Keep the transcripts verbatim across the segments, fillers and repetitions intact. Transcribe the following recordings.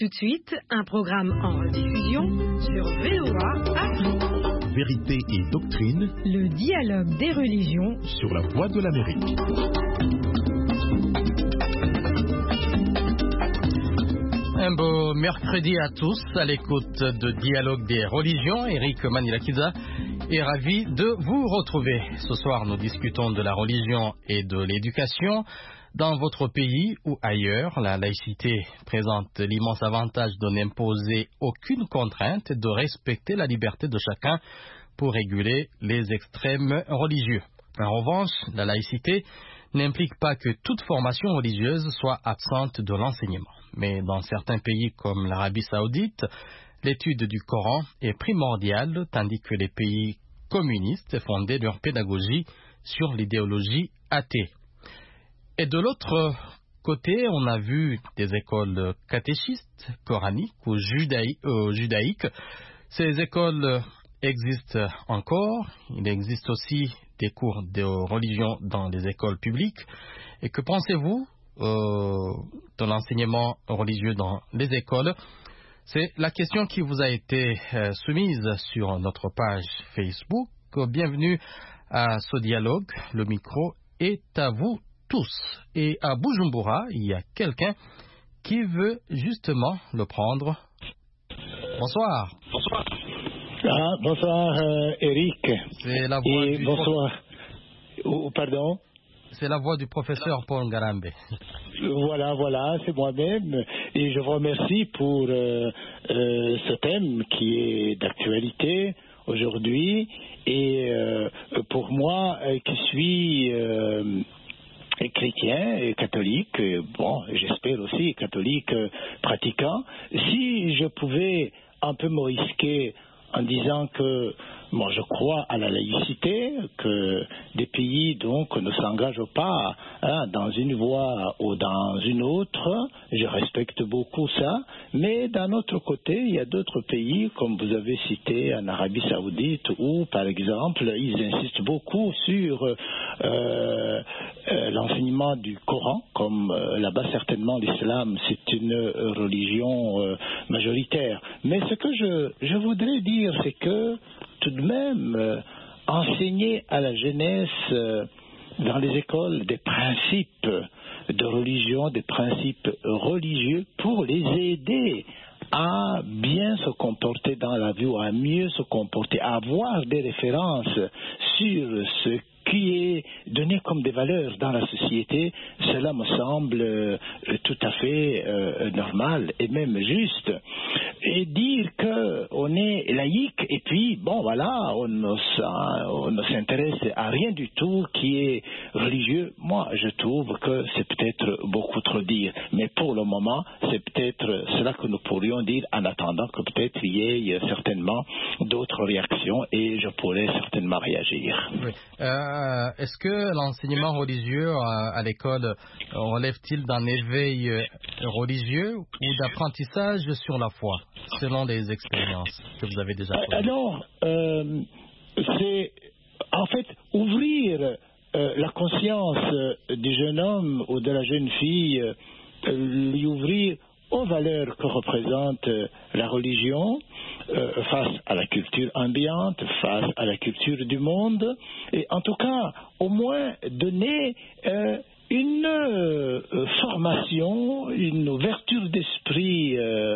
Tout de suite, un programme en diffusion sur V O A Afrique. Vérité et doctrine. Le dialogue des religions sur la voie de l'Amérique. Un beau mercredi à tous à l'écoute de Dialogue des religions. Eric Manilakiza est ravi de vous retrouver. Ce soir, nous discutons de la religion et de l'éducation. Dans votre pays ou ailleurs, la laïcité présente l'immense avantage de n'imposer aucune contrainte et de respecter la liberté de chacun pour réguler les extrêmes religieux. En revanche, la laïcité n'implique pas que toute formation religieuse soit absente de l'enseignement. Mais dans certains pays comme l'Arabie Saoudite, l'étude du Coran est primordiale, tandis que les pays communistes fondaient leur pédagogie sur l'idéologie athée. Et de l'autre côté, on a vu des écoles catéchistes, coraniques ou judaï- euh, judaïques. Ces écoles existent encore. Il existe aussi des cours de religion dans les écoles publiques. Et que pensez-vous euh, de l'enseignement religieux dans les écoles? C'est la question qui vous a été euh, soumise sur notre page Facebook. Bienvenue à ce dialogue. Le micro est à vous tous. Et à Bujumbura, il y a quelqu'un qui veut justement le prendre. Bonsoir. Bonsoir. Ah, bonsoir, euh, Eric. C'est la voix Et du bonsoir. Oh, pardon. C'est la voix du professeur Paul Ngarambe. Voilà, voilà, c'est moi-même. Et je vous remercie pour euh, euh, ce thème qui est d'actualité aujourd'hui. Et euh, pour moi, euh, qui suis euh, chrétien et catholique, et bon, j'espère aussi catholique euh, pratiquant, si je pouvais un peu me risquer en disant que moi je crois à la laïcité, que des pays donc ne s'engagent pas hein, dans une voie ou dans une autre, je respecte beaucoup ça, mais d'un autre côté il y a d'autres pays comme vous avez cité en Arabie Saoudite où par exemple ils insistent beaucoup sur euh, euh, l'enseignement du Coran, comme euh, là-bas certainement l'islam c'est une religion euh, majoritaire, mais ce que je, je voudrais dire c'est que tout de même, euh, enseigner à la jeunesse euh, dans les écoles des principes de religion, des principes religieux pour les aider à bien se comporter dans la vie, ou à mieux se comporter, à avoir des références sur ce qui est donné comme des valeurs dans la société, cela me semble euh, tout à fait euh, normal et même juste. Et dire qu'on est laïque et puis, bon voilà, on ne, on ne s'intéresse à rien du tout qui est religieux, moi je trouve que c'est peut-être beaucoup trop dire. Mais pour le moment, c'est peut-être cela que nous pourrions dire en attendant que peut-être il y ait certainement d'autres réactions et je pourrais certainement réagir. Oui. Euh, est-ce que l'enseignement religieux à, à l'école relève-t-il d'un éveil religieux ou d'apprentissage sur la foi, selon les expériences que vous avez déjà connues? Alors, euh, c'est en fait ouvrir euh, la conscience du jeune homme ou de la jeune fille, euh, lui ouvrir aux valeurs que représente la religion euh, face à la culture ambiante, face à la culture du monde, et en tout cas, au moins donner euh, une euh, formation, une ouverture d'esprit euh,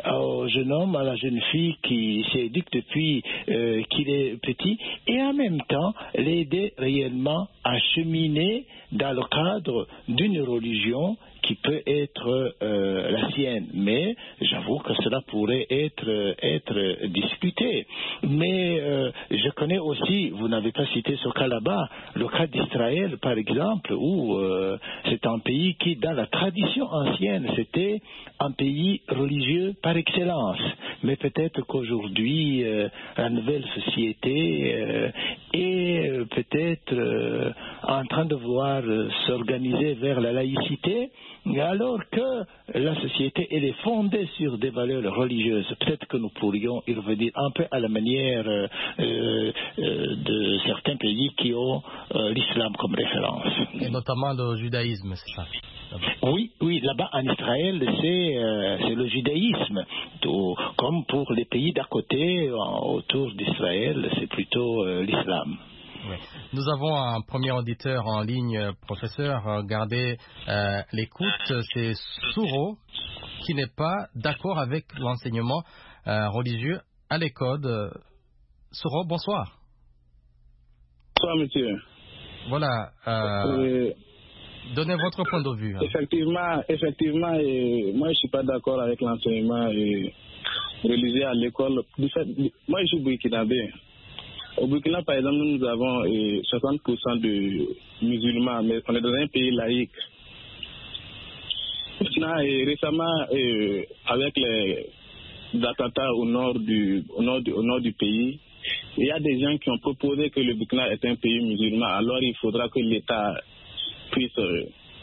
au jeune homme, à la jeune fille qui s'éduque depuis euh, qu'il est petit, et en même temps l'aider réellement à cheminer dans le cadre d'une religion qui peut être euh, la sienne, mais j'avoue que cela pourrait être, être discuté. Mais euh, je connais aussi, vous n'avez pas cité ce cas là-bas, le cas d'Israël par exemple, où euh, c'est un pays qui, dans la tradition ancienne, c'était un pays religieux par excellence. Mais peut-être qu'aujourd'hui, euh, la nouvelle société euh, est euh, peut-être euh, en train de vouloir euh, s'organiser vers la laïcité, alors que la société elle est fondée sur des valeurs religieuses. Peut-être que nous pourrions y revenir un peu à la manière euh, euh, de certains pays qui ont euh, l'islam comme référence. Et notamment le judaïsme, c'est ça? Oui, oui, là-bas en Israël, c'est euh, c'est le judaïsme. Tout, comme pour les pays d'à côté, en, autour d'Israël, c'est plutôt euh, l'islam. Oui. Nous avons un premier auditeur en ligne, professeur. Gardez euh, l'écoute. C'est Souro qui n'est pas d'accord avec l'enseignement euh, religieux à l'école. Souro, bonsoir. Bonsoir, monsieur. Voilà. Euh, euh, donnez votre point de vue. Hein. Effectivement, effectivement et moi, je ne suis pas d'accord avec l'enseignement et religieux à l'école. Moi, je suis burkinabé. Au Burkina, par exemple, nous avons euh, soixante pour cent de musulmans, mais on est dans un pays laïque. Maintenant, et récemment, euh, avec les attentats au nord, du, au, nord du, au nord du pays, il y a des gens qui ont proposé que le Burkina est un pays musulman. Alors, il faudra que l'État puisse euh,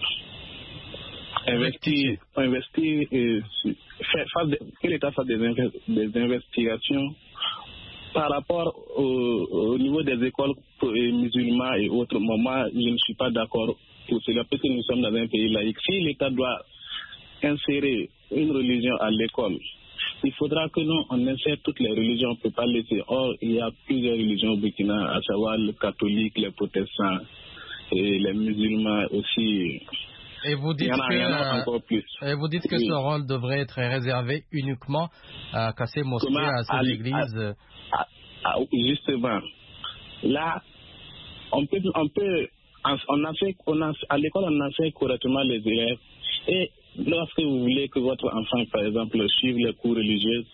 investir, investir euh, faire, faire de, que l'État fasse des, des investigations par rapport au, au niveau des écoles musulmanes et autres. Moi, je ne suis pas d'accord pour cela, parce que nous sommes dans un pays laïque. Si l'État doit insérer une religion à l'école, il faudra que nous, on insère toutes les religions, on ne peut pas laisser. Or, il y a plusieurs religions au Burkina, à savoir les catholiques, les protestants et les musulmans aussi. Et vous dites il y en a, que, il y en a encore plus. Et vous dites que oui. Ce rôle devrait être réservé uniquement à ces mosquées, Comment, à ces à, églises. À, à, justement, là, on peut, on peut, on a fait, on a, à l'école, on enseigne correctement les élèves. Et lorsque vous voulez que votre enfant, par exemple, suive les cours religieux,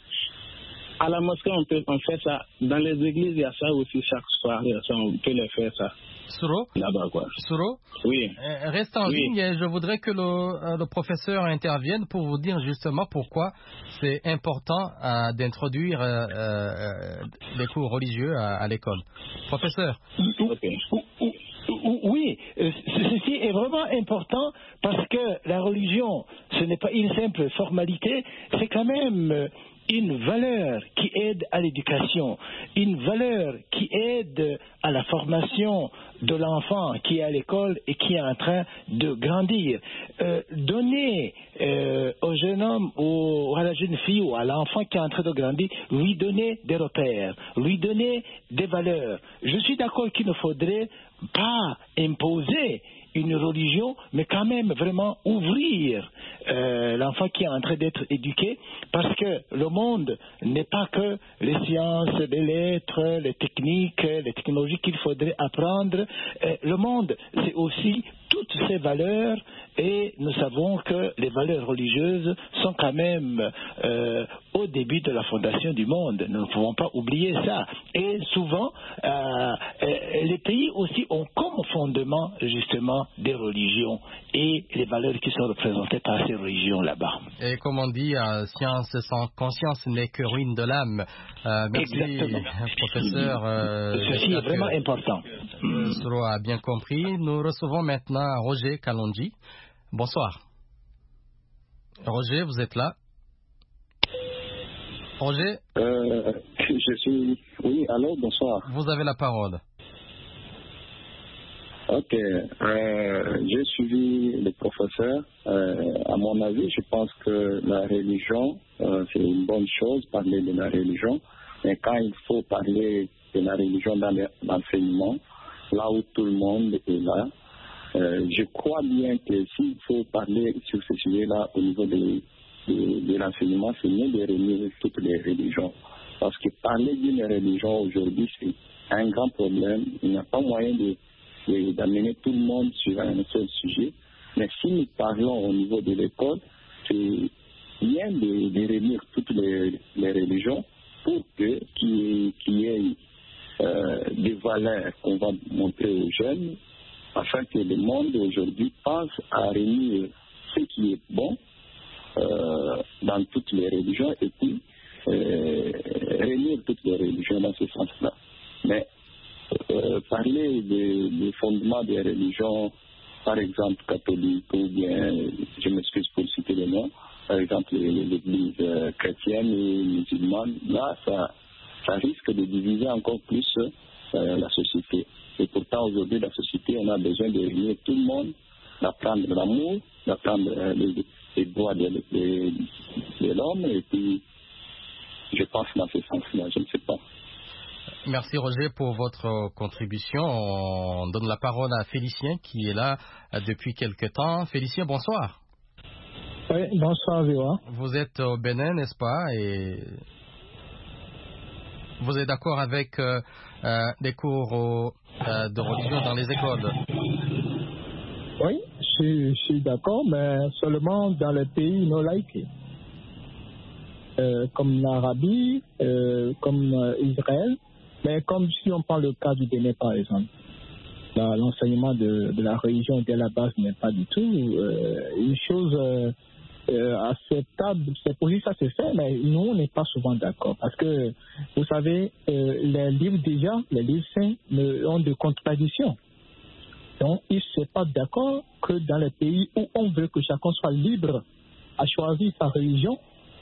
à la mosquée, on peut, on fait ça. Dans les églises, il y a ça aussi chaque soir. Il y a ça, on peut les faire ça. Souro, là-bas, quoi. Souro, oui. Euh, reste en oui. ligne et je voudrais que le, le professeur intervienne pour vous dire justement pourquoi c'est important euh, d'introduire euh, euh, les cours religieux à, à l'école. Professeur. Okay. Oui, ceci est vraiment important parce que la religion, ce n'est pas une simple formalité, c'est quand même une valeur qui aide à l'éducation, une valeur qui aide à la formation de l'enfant qui est à l'école et qui est en train de grandir. Euh, donner euh, au jeune homme ou à la jeune fille ou à l'enfant qui est en train de grandir, lui donner des repères, lui donner des valeurs. Je suis d'accord qu'il ne faudrait pas imposer une religion, mais quand même vraiment ouvrir euh, l'enfant qui est en train d'être éduqué, parce que le monde n'est pas que les sciences, les lettres, les techniques, les technologies qu'il faudrait apprendre. Euh, le monde, c'est aussi toutes ces valeurs, et nous savons que les valeurs religieuses sont quand même euh, au début de la fondation du monde. Nous ne pouvons pas oublier ça. Et souvent, euh, les pays aussi ont comme fondement justement des religions et les valeurs qui sont représentées par ces religions là-bas. Et comme on dit, euh, science sans conscience n'est que ruine de l'âme. Euh, merci, Exactement. Professeur. Euh, Ceci est vraiment important. Euh, Souro a bien compris. Nous recevons maintenant Roger Kalonji. Bonsoir. Roger, vous êtes là? Roger euh, Je suis... Oui, alors, bonsoir. Vous avez la parole. Ok. Euh, j'ai suivi le professeur. Euh, à mon avis, je pense que la religion, euh, c'est une bonne chose, parler de la religion. Mais quand il faut parler de la religion dans l'enseignement, là où tout le monde est là, euh, je crois bien que s'il faut parler sur ce sujet-là au niveau de, de, de l'enseignement, c'est mieux de réunir toutes les religions. Parce que parler d'une religion aujourd'hui, c'est un grand problème. Il n'y a pas moyen de d'amener tout le monde sur un seul sujet. Mais si nous parlons au niveau de l'école, c'est bien de, de réunir toutes les, les religions pour que qu'il y ait euh, des valeurs qu'on va montrer aux jeunes, afin que le monde aujourd'hui pense à réunir ce qui est bon euh, dans toutes les religions et puis euh, réunir toutes les religions dans ce sens-là. Mais Euh, rappeler les, les fondements des religions, par exemple catholiques ou bien, je m'excuse pour citer les noms, par exemple l'église euh, chrétienne et musulmane, là, ça, ça risque de diviser encore plus euh, la société. Et pourtant, aujourd'hui, la société, on a besoin de réunir tout le monde, d'apprendre l'amour, d'apprendre euh, les, les droits de, de, de l'homme, et puis, je pense dans ce sens-là, je ne sais pas. Merci Roger pour votre contribution. On donne la parole à Félicien qui est là depuis quelque temps. Félicien, bonsoir. Oui, bonsoir Véa. Vous êtes au Bénin, n'est-ce pas? Et vous êtes d'accord avec euh, euh, des cours euh, de religion dans les écoles? Oui, je suis, je suis d'accord, mais seulement dans les pays non laïcs. Euh, comme l'Arabie, euh, comme euh, Israël. Mais comme si on prend le cas du Bénin, par exemple, là, l'enseignement de, de la religion dès la base n'est pas du tout euh, une chose euh, euh, acceptable. C'est pour lui ça se fait, mais nous, on n'est pas souvent d'accord. Parce que, vous savez, euh, les livres déjà, les livres saints ont des contradictions. Donc, ils ne sont pas d'accord que dans les pays où on veut que chacun soit libre à choisir sa religion,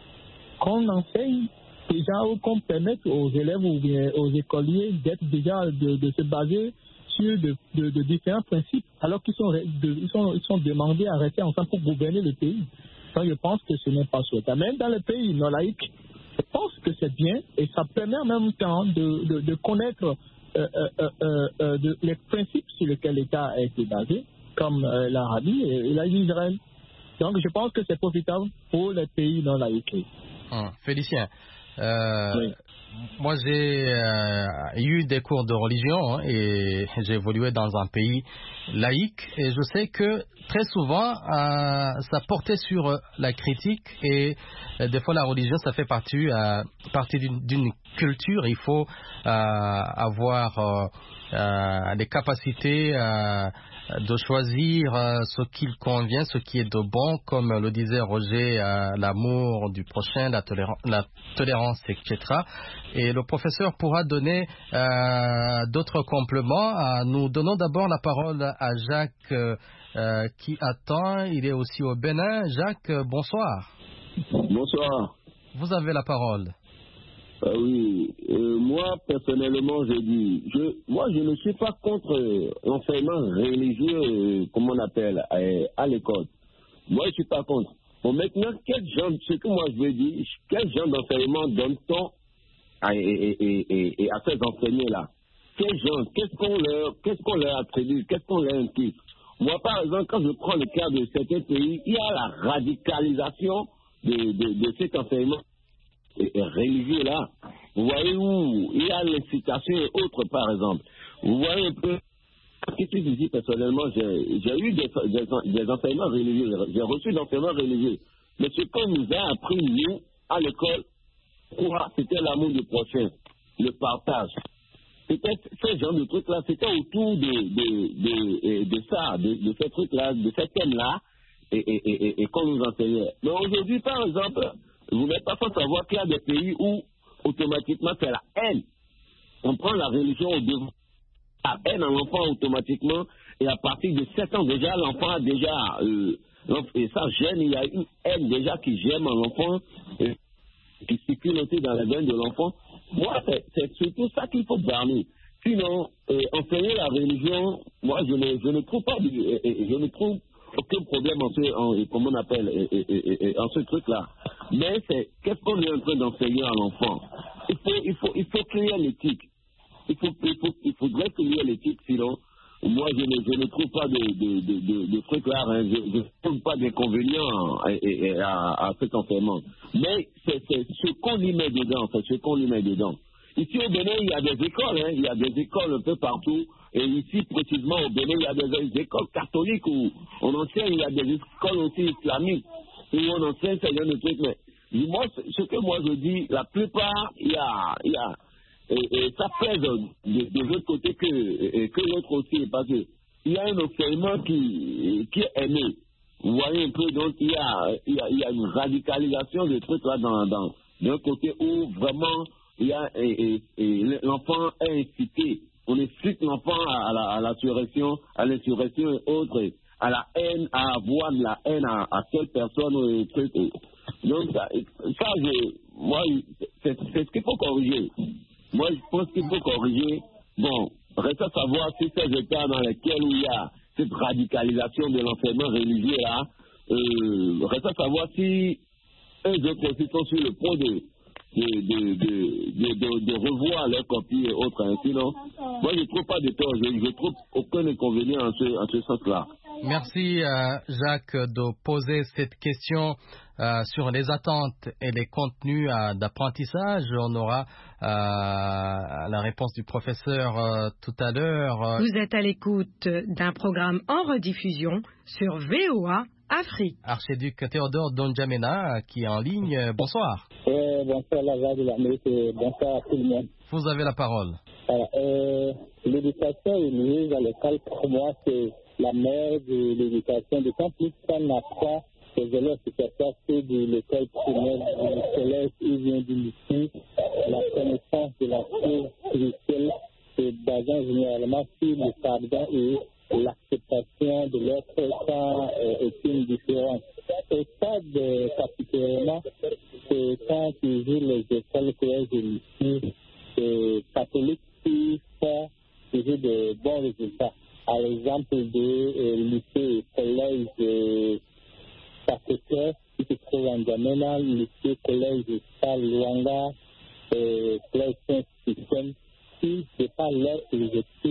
qu'on enseigne déjà ou qu'on permette aux élèves ou bien aux écoliers d'être déjà de, de se baser sur de, de, de différents principes alors qu'ils sont, de, ils sont, ils sont demandés à rester ensemble pour gouverner le pays. Donc je pense que ce n'est pas souhaitable. Même dans les pays non laïcs, je pense que c'est bien et ça permet en même temps de, de, de connaître euh, euh, euh, euh, de, les principes sur lesquels l'État a été basé, comme euh, l'Arabie et, et l'Israël. Donc je pense que c'est profitable pour les pays non laïcs. Hum, Félicien. Euh, oui. Moi, j'ai euh, eu des cours de religion hein, et j'ai évolué dans un pays laïque et je sais que très souvent, euh, ça portait sur la critique et euh, des fois la religion, ça fait partie, euh, partie d'une, d'une culture. Il faut euh, avoir euh, euh, les capacités euh, de choisir euh, ce qu'il convient, ce qui est de bon, comme le disait Roger, euh, l'amour du prochain, la, toléran- la tolérance, et cetera. Et le professeur pourra donner euh, d'autres compléments. Euh, nous donnons d'abord la parole à Jacques euh, euh, qui attend. Il est aussi au Bénin. Jacques, euh, bonsoir. Bonsoir. Vous avez la parole. Euh, oui, euh, moi personnellement je dis, je, moi je ne suis pas contre euh, l'enseignement religieux, euh, comme on appelle, euh, à l'école. Moi je ne suis pas contre. Bon maintenant, quel genre, ce que moi je veux dire, quel genre d'enseignement donne-t-on à, et, et, et, et à ces enseignants-là? Quel genre, qu'est-ce qu'on leur, qu'est-ce qu'on leur attribue, qu'est-ce qu'on leur implique? Moi par exemple, quand je prends le cas de certains pays, il y a la radicalisation de, de, de cet enseignement religieux là. Vous voyez où il y a l'incitation et autres par exemple. Vous voyez un peu. Qu'est-ce que je dis personnellement, j'ai, j'ai eu des, des, des enseignements religieux, j'ai reçu des enseignements religieux. Mais ce qu'on nous a appris, nous, à l'école, quoi, c'était l'amour du prochain, le partage. C'était ce genre de trucs-là, c'était autour de, de, de, de, de ça, de, de ces trucs-là, de ces thèmes-là, et, et, et, et, et qu'on nous enseignait. Mais aujourd'hui, par exemple, vous n'êtes pas sans savoir qu'il y a des pays où, automatiquement, c'est la haine. On prend la religion au devant. La haine à l'enfant automatiquement, et à partir de sept ans déjà, l'enfant a déjà, euh, et ça gêne, il y a une haine déjà qui gêne à l'enfant, et qui circule aussi dans la veine de l'enfant. Moi, c'est, c'est surtout ça qu'il faut barrer. Sinon, euh, enseigner la religion, moi, je ne, je ne trouve pas, de, je ne trouve aucun problème en ce, en, comment on appelle, et, et, et, en ce truc-là. Mais c'est, qu'est-ce qu'on est en train d'enseigner à l'enfant? Il faut, il faut, il faut créer l'éthique. Il, faut, il, faut, il faudrait qu'il y ait l'éthique, sinon, moi, je ne, je ne trouve pas de, de, de, de, de trucs là, hein. Je ne trouve pas d'inconvénients à, à, à cet enseignement. Mais c'est, c'est ce qu'on y met dedans, c'est ce qu'on y met dedans. Ici au Bénin, il y a des écoles, hein. Il y a des écoles un peu partout. Et ici, précisément au Bénin, il y a des, des écoles catholiques où on enseigne, il y a des écoles aussi islamiques où on enseigne ce genre de trucs. Mais moi, ce que moi je dis, la plupart, il y a... Il y a Et, et ça pèse de, de l'autre côté que, et, que l'autre aussi, parce qu'il y a un enseignement qui, qui est aimé. Vous voyez un peu, donc il y a, il y a, il y a une radicalisation de trucs là dans, dans, d'un côté où vraiment il y a, et, et, et l'enfant est incité on incite l'enfant à, à, la, à l'insurrection, à l'insurrection et autres, à la haine, à avoir de la haine à, à telle personne ou truc. Donc ça, ça je, moi, c'est, c'est ce qu'il faut corriger. Moi, je pense qu'il faut corriger. Bon, reste à savoir si ces états dans lesquels il y a cette radicalisation de l'enseignement religieux là, euh, reste à savoir si eux autres aussi sont sur le point de De, de, de, de, de, de revoir leurs copies et autres. Hein. Sinon, moi, je ne trouve pas de tort. Je ne trouve aucun inconvénient en ce, en ce sens-là. Merci, euh, Jacques, de poser cette question euh, sur les attentes et les contenus euh, d'apprentissage. On aura euh, la réponse du professeur euh, tout à l'heure. Vous êtes à l'écoute d'un programme en rediffusion sur V O A Afrique. Archiduc Théodore Donjamena qui est en ligne. Bonsoir. Euh, bonsoir la voix de l'Amérique et bonsoir à tout le monde. Vous avez la parole. Alors, euh, l'éducation religieuse à l'école, pour moi, c'est la mère de l'éducation. D'autant plus qu'on apprend aux élèves qui sortent de l'école primaire, du collège, ils viennent du lycée, la connaissance de la chose spirituelle est basée généralement sur le pardon et l'acceptation de l'autre quand euh, est une différence. Au stade euh, particulièrement, c'est quand toujours les écoles collèges et lycées euh, catholiques qui font toujours de bons résultats. Par exemple, de euh, lycée et collège euh, Sacré-Cœur, qui se trouve en Djamena, lycée collège Sal Luanga, euh, collège Saint-Système, qui c'est pas leur objectif.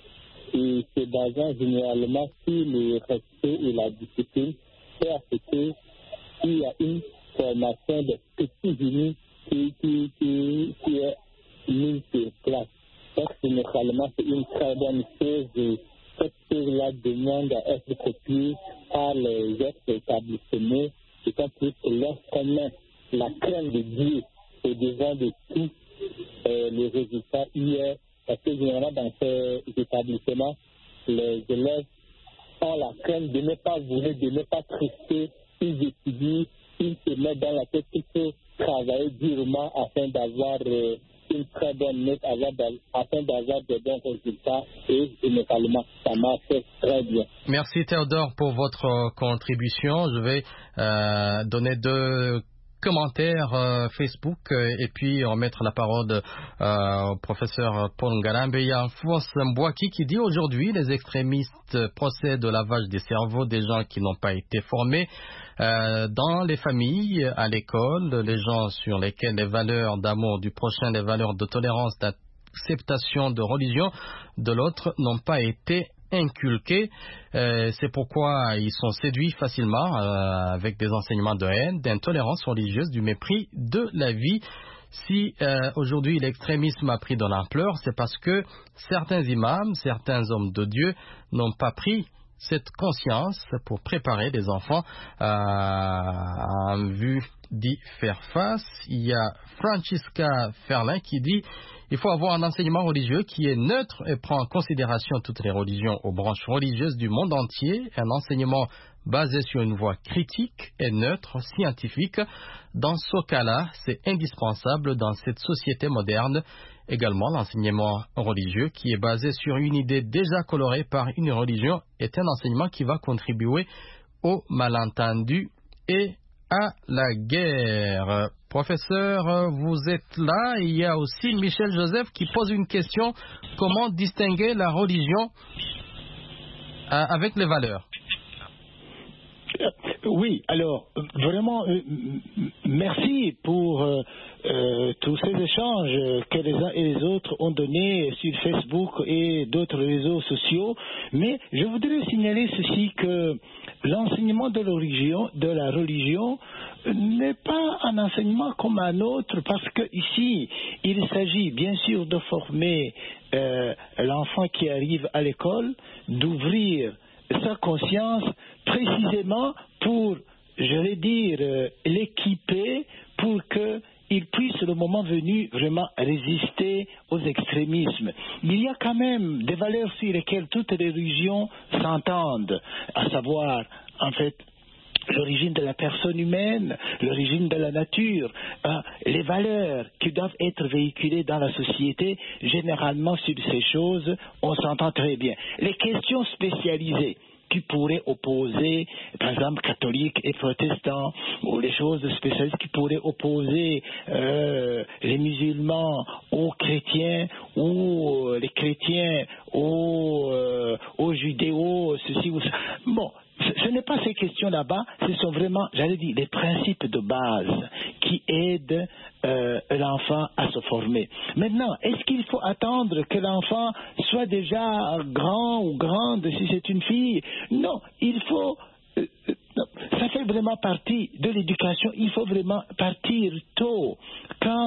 Et se basant généralement sur le respect et la discipline, c'est à ce qu'il y a une formation de petits génies qui, qui, qui, qui est mise sur place. Donc, généralement, c'est une très bonne chose. Et cette chose-là demande à être copiée par les autres établissements. D'autant plus que lorsqu'on met la crainte de Dieu au-devant de tout, euh, les résultats y est. Parce que généralement, dans ces établissements, les élèves ont la crainte de ne pas vouloir, de ne pas trister, ils étudient, ils se mettent dans la tête qu'il faut travailler durement afin d'avoir euh, une très bonne note, afin d'avoir de bons résultats et généralement, ça marche très bien. Merci Théodore pour votre contribution. Je vais euh, donner deux commentaires euh, Facebook euh, et puis remettre la parole euh, au professeur Paul Ngalambe. Il y a Alphonse Mbouaki qui dit aujourd'hui les extrémistes procèdent au lavage des cerveaux des gens qui n'ont pas été formés euh, dans les familles, à l'école, les gens sur lesquels les valeurs d'amour du prochain, les valeurs de tolérance, d'acceptation de religion de l'autre n'ont pas été inculqués. Euh, c'est pourquoi ils sont séduits facilement euh, avec des enseignements de haine, d'intolérance religieuse, du mépris de la vie. Si euh, aujourd'hui l'extrémisme a pris de l'ampleur, c'est parce que certains imams, certains hommes de Dieu n'ont pas pris cette conscience pour préparer les enfants euh, en vue d'y faire face. Il y a Francisca Ferlin qui dit il faut avoir un enseignement religieux qui est neutre et prend en considération toutes les religions aux branches religieuses du monde entier, un enseignement basé sur une voie critique et neutre, scientifique. Dans ce cas-là, c'est indispensable dans cette société moderne. Également, l'enseignement religieux qui est basé sur une idée déjà colorée par une religion est un enseignement qui va contribuer au malentendu et à la guerre. Professeur, vous êtes là. Il y a aussi Michel Joseph qui pose une question. Comment distinguer la religion euh, avec les valeurs? Oui, alors, vraiment, euh, merci pour euh, euh, tous ces échanges que les uns et les autres ont donnés sur Facebook et d'autres réseaux sociaux. Mais je voudrais signaler ceci, que l'enseignement de la religion, de la religion n'est pas un enseignement comme un autre, parce que ici, il s'agit bien sûr de former euh, l'enfant qui arrive à l'école, d'ouvrir sa conscience précisément pour, je vais dire, euh, l'équiper pour qu'il puisse, le moment venu, vraiment résister aux extrémismes. Il y a quand même des valeurs sur lesquelles toutes les religions s'entendent, à savoir, en fait, l'origine de la personne humaine, l'origine de la nature, hein, les valeurs qui doivent être véhiculées dans la société. Généralement, sur ces choses, on s'entend très bien. Les questions spécialisées qui pourraient opposer, par exemple, catholiques et protestants, ou les choses spécialisées qui pourraient opposer euh, les musulmans aux chrétiens, ou euh, les chrétiens aux, euh, aux judéos, ceci ou ça. Bon, ce n'est pas ces questions là-bas, ce sont vraiment, j'allais dire, les principes de base qui aident euh, l'enfant à se former. Maintenant, est-ce qu'il faut attendre que l'enfant soit déjà grand ou grande si c'est une fille? Non, il faut... Euh, non, ça fait vraiment partie de l'éducation, il faut vraiment partir tôt, quand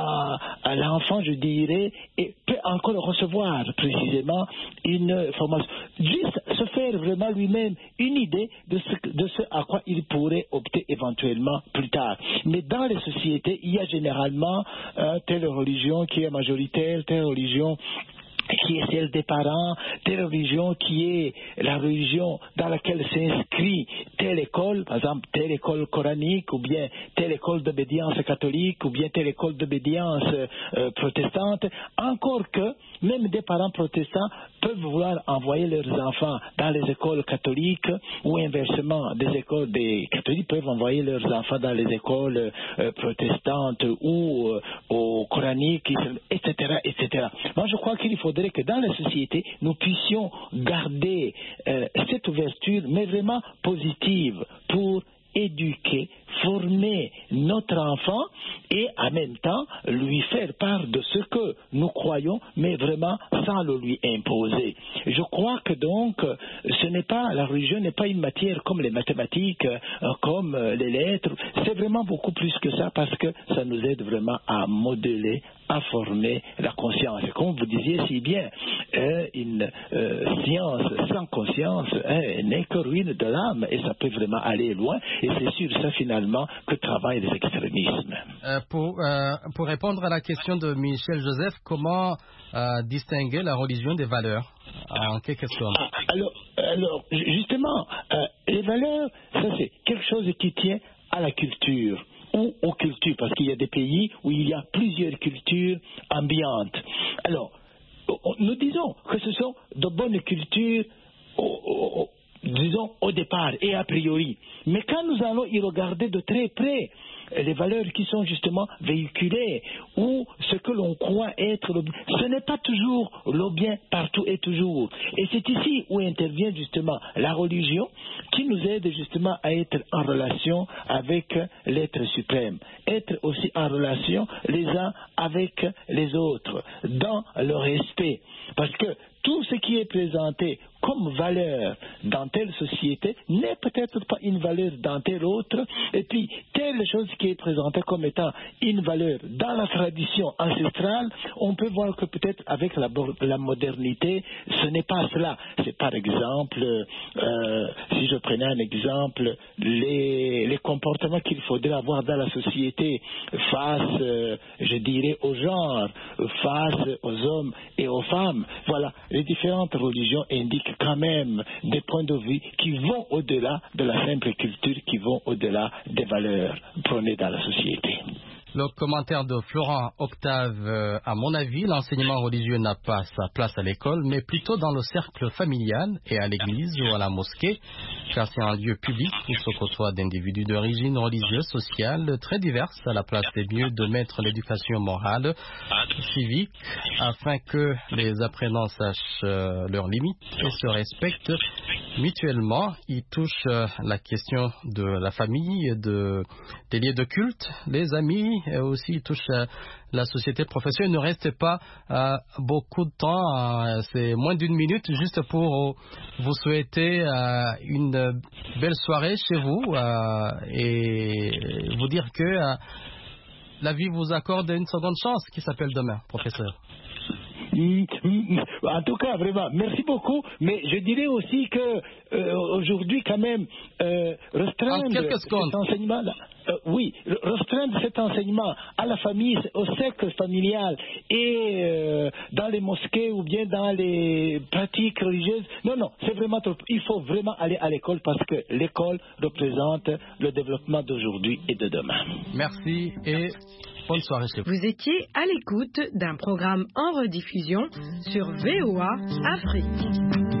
euh, l'enfant, je dirais, et peut encore recevoir précisément une formation. Juste se faire vraiment lui-même une idée de ce, de ce à quoi il pourrait opter éventuellement plus tard. Mais dans les sociétés, il y a généralement euh, telle religion qui est majoritaire, telle religion qui est celle des parents, telle religion qui est la religion dans laquelle s'inscrit telle école, par exemple telle école coranique, ou bien telle école d'obédience catholique, ou bien telle école d'obédience euh, protestante, encore que même des parents protestants peuvent vouloir envoyer leurs enfants dans les écoles catholiques, ou inversement, des écoles des catholiques peuvent envoyer leurs enfants dans les écoles euh, protestantes ou euh, au coranique, et cetera, et cetera. Moi, je crois qu'il faudrait que dans la société, nous puissions garder euh, cette ouverture, mais vraiment positive, pour éduquer, former notre enfant et en même temps lui faire part de ce que nous croyons, mais vraiment sans le lui imposer. Je crois que donc ce n'est pas, la religion n'est pas une matière comme les mathématiques, comme les lettres, c'est vraiment beaucoup plus que ça, parce que ça nous aide vraiment à modeler, à former la conscience. Et comme vous disiez si bien, euh, une euh, science sans conscience euh, n'est que ruine de l'âme, et ça peut vraiment aller loin, et c'est sur ça finalement que travaillent les extrémismes. Euh, pour, euh, pour répondre à la question de Michel Joseph, comment euh, distinguer la religion des valeurs en quelque sorte? Ah, alors, alors, justement, euh, les valeurs, ça c'est quelque chose qui tient à la culture ou aux cultures, parce qu'il y a des pays où il y a plusieurs cultures ambiantes. Alors, nous disons que ce sont de bonnes cultures, au, au, disons, au départ et a priori. Mais quand nous allons y regarder de très près, les valeurs qui sont justement véhiculées, ou ce que l'on croit être le bien, ce n'est pas toujours le bien partout et toujours. Et c'est ici où intervient justement la religion, qui nous aide justement à être en relation avec l'être suprême, être aussi en relation les uns avec les autres, dans le respect. Parce que tout ce qui est présenté comme valeur dans telle société n'est peut-être pas une valeur dans telle autre, et puis telle chose qui est présentée comme étant une valeur dans la tradition ancestrale, on peut voir que peut-être avec la, la modernité, ce n'est pas cela. C'est par exemple, euh, si je prenais un exemple, les, les comportements qu'il faudrait avoir dans la société face, euh, je dirais, au genre, face aux hommes et aux femmes. Voilà, les différentes religions indiquent quand même des points de vue qui vont au-delà de la simple culture, qui vont au-delà des valeurs prônées dans la société. Le commentaire de Florent Octave, euh, à mon avis, l'enseignement religieux n'a pas sa place à l'école, mais plutôt dans le cercle familial et à l'église ou à la mosquée, car c'est un lieu public où se côtoient d'individus d'origine religieuse, sociale, très diverses. À la place, c'est mieux de mettre l'éducation morale, civique, afin que les apprenants sachent euh, leurs limites et se respectent mutuellement. Il touche euh, la question de la famille, de, des lieux de culte, les amis, et aussi il touche euh, la société professionnelle. Il ne reste pas euh, beaucoup de temps, euh, c'est moins d'une minute, juste pour euh, vous souhaiter euh, une belle soirée chez vous euh, et vous dire que euh, la vie vous accorde une seconde chance qui s'appelle demain, professeur. en tout cas, vraiment, merci beaucoup. Mais je dirais aussi que euh, aujourd'hui, quand même, euh, restreindre cet enseignement, euh, oui, restreindre cet enseignement à la famille, au cercle familial et euh, dans les mosquées ou bien dans les pratiques religieuses, non, non, c'est vraiment trop. Il faut vraiment aller à l'école parce que l'école représente le développement d'aujourd'hui et de demain. Merci et bonne soirée chez vous. Vous étiez à l'écoute d'un programme en rediffusion sur V O A Afrique.